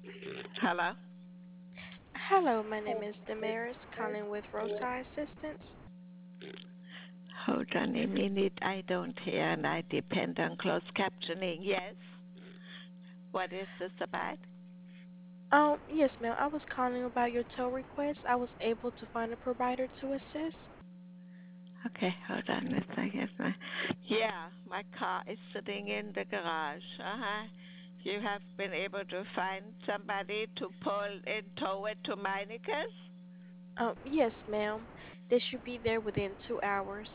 Hello? Hello, my name is Damaris, calling with Roadside Assistance. Hold on a minute. I don't hear and I depend on closed captioning. Yes? What is this about? Oh, yes, ma'am. I was calling about your tow request. I was able to find a provider to assist. Okay, hold on a second. Yeah, my car is sitting in the garage. Uh-huh. You have been able to find somebody to pull and tow it to Meinikes? Oh, yes, ma'am. They should be there within 2 hours.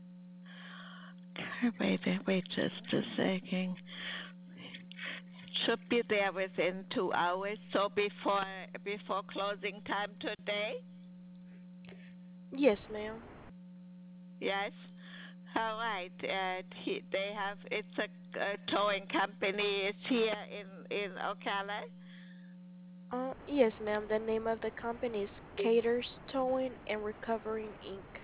Wait just a second. Should be there within 2 hours. So before closing time today? Yes, ma'am. Yes. All right. They have. It's a towing company. It's here in Ocala. Yes, ma'am. The name of the company is Caters Towing and Recovering Inc.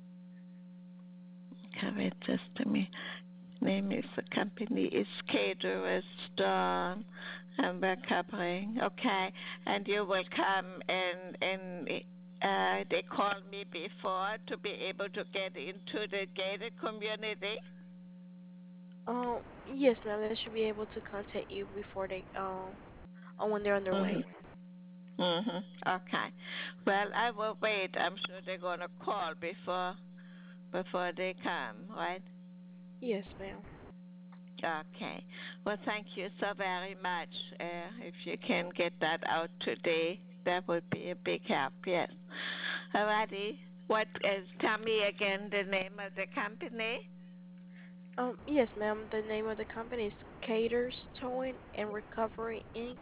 Okay, wait just a minute. Name is the company is Caterers Dawn and we're covering. Okay, and you will come and they called me before to be able to get into the gated community. Oh, yes, ma'am. They should be able to contact you before they or when they're on their way. Mhm. Mhm. Okay. Well, I will wait. I'm sure they're gonna call before they come, right? Yes, ma'am. Okay. Well, thank you so very much. If you can get that out today, that would be a big help. Yes. Alrighty. What is? Tell me again the name of the company. Yes, ma'am. The name of the company is Caters Towing and Recovery Inc.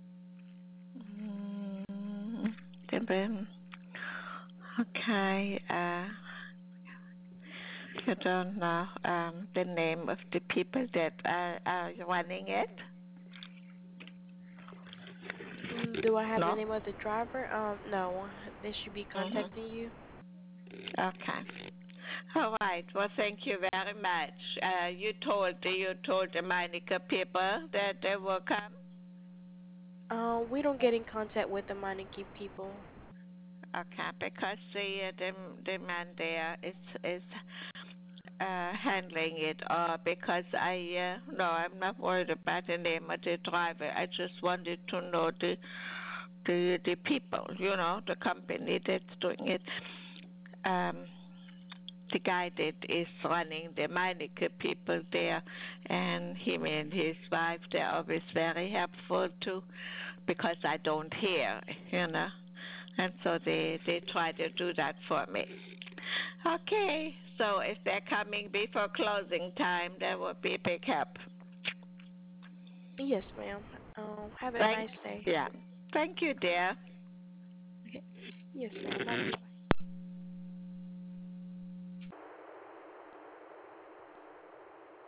Mm, okay. You don't know the name of the people that are running it? Do I have the No. name of the driver? No. They should be Mhm. contacting you. Okay. All right. Well, thank you very much. You told the Monica people that they will come. We don't get in contact with the Meineke people. Okay, because the man there is handling it. Because no, I'm not worried about the name of the driver. I just wanted to know the people. The company that's doing it. Um, the guy that is running the Meineke people there, and him and his wife, they're always very helpful too, because I don't hear, and so they try to do that for me. Okay, so if they're coming before closing time, that would be a big help. Yes, ma'am. Have a Thank, nice day. yeah, thank you, dear. Okay. Yes, ma'am. Bye.